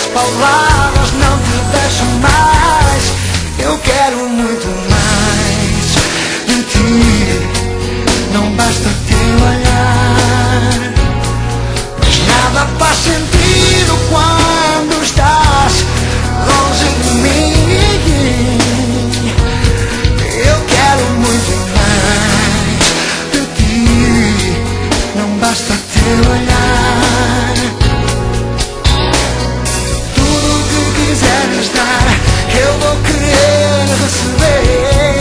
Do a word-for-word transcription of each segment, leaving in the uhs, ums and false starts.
palavras não te deixam mais. Eu quero muito mais de ti. Não basta teu olhar, mas nada faz sentido quando estás longe de mim. Eu quero muito mais de ti. Não basta teu olhar. Tudo o que quiseres dar, eu vou querer receber.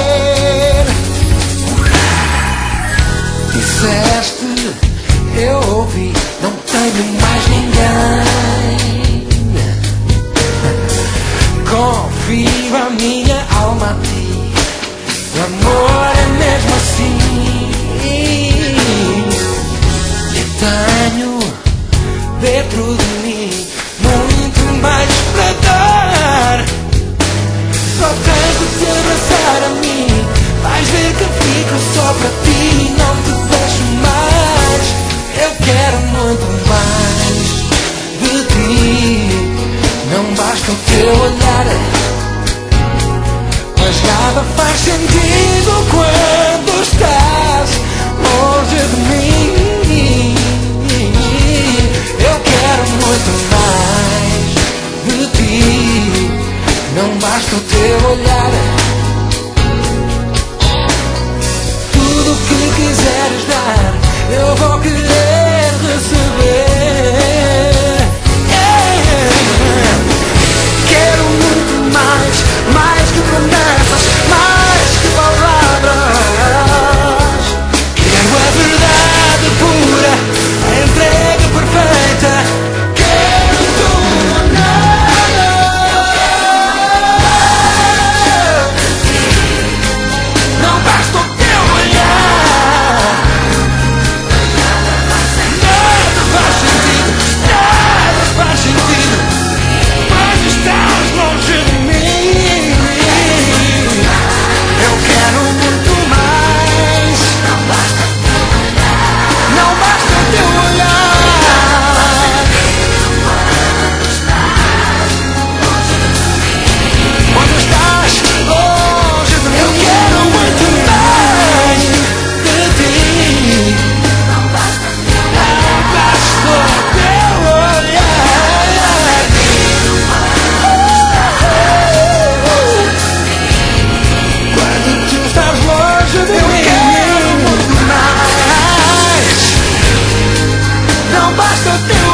Disseste, eu ouvi, não tenho mais ninguém. Confio a minha alma a ti, o amor é mesmo assim. E tenho dentro de mim muito mais para dar. Só tens de te abraçar a mim, vais ver que fico só para ti. Não te deixo mais, eu quero muito mais de ti. Não basta o teu olhar, mas nada faz sentido quando estás longe de mim. Eu quero muito mais de ti. Não basta o teu olhar. Tudo o que quiseres dar, eu vou querer receber. Yeah. Quero muito mais, mais que promessas, mais que palavras. Quero a verdade pura, a entrega perfeita. Quero tudo ou nada. Não basta o teu olhar. Nada faz sentido, nada faz sentido, mas estás longe de mim. Eu quero muito mais. Não basta o teu olhar. Quando estás longe de mim, eu quero muito mais de ti. Não basta o teu olhar. Quando tu estás longe de mim, eu quero muito mais. Não basta o teu